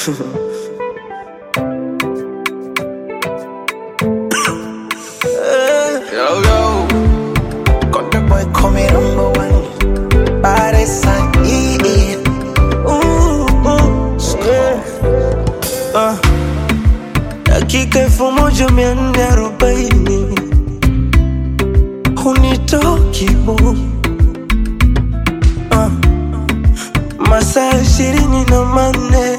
Yo, yo. Got the boy coming #1. Body side, yeah. Dakika 1440 hunitoki bu masaa 24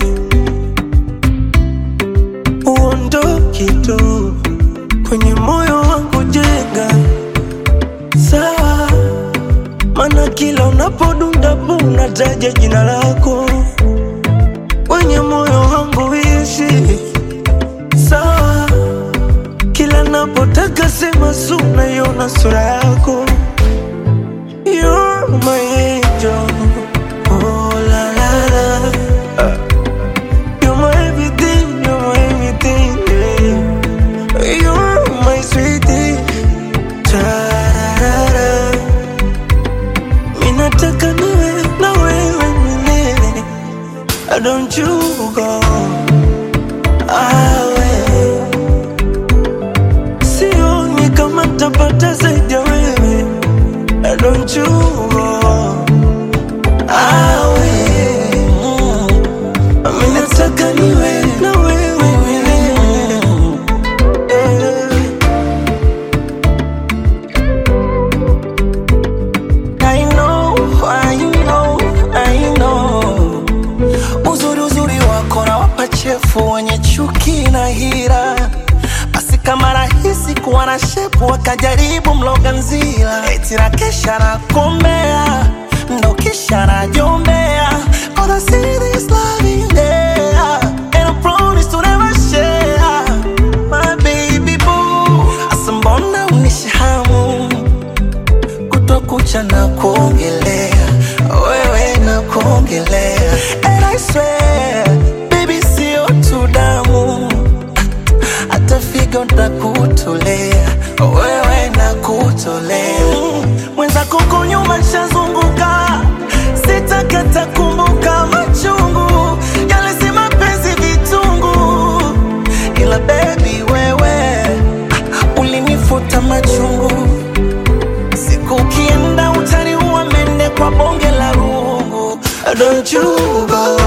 uondoki tu kwenye moyo wangu, jenga sawa, mana kila unapodunda unataja jina lako kwenye moyo wangu, ishi sawa, kila napotaka sema suna yona sura yako. You're my angel, oh la la la. You're my everything, you're my everything, yeah. You're my sweetie, tarara. Minataka niwe na wewe milele, don't you go awe. Sioni kama tapata zaidi ya wewe, don't you go awe. Minataka niwe na wewe milele. I know, I know. Uzuri wako na wapachefu wenye chuki na hira, basi kama rahisi kuwa na shepu wakajaribu mloga nzila. Eti na kesha na kombea, ndo kisha na jombea. All I see is love in there, and I promise to never share. My baby boo, asa mbona unishahamu kutokucha na kuongelea, wewe na kuongelea. And I swear, baby sio tu damu, hata figo ntakutolea, wewe na kutolea. Mwenzako huko nyuma nishazunguka, sitakata kumbuka machungu yale, si mapenzi vitungu, ila baby wewe ulinifuta machungu. Siku ukienda utaniua mende kwa bonge la rungu, don't you go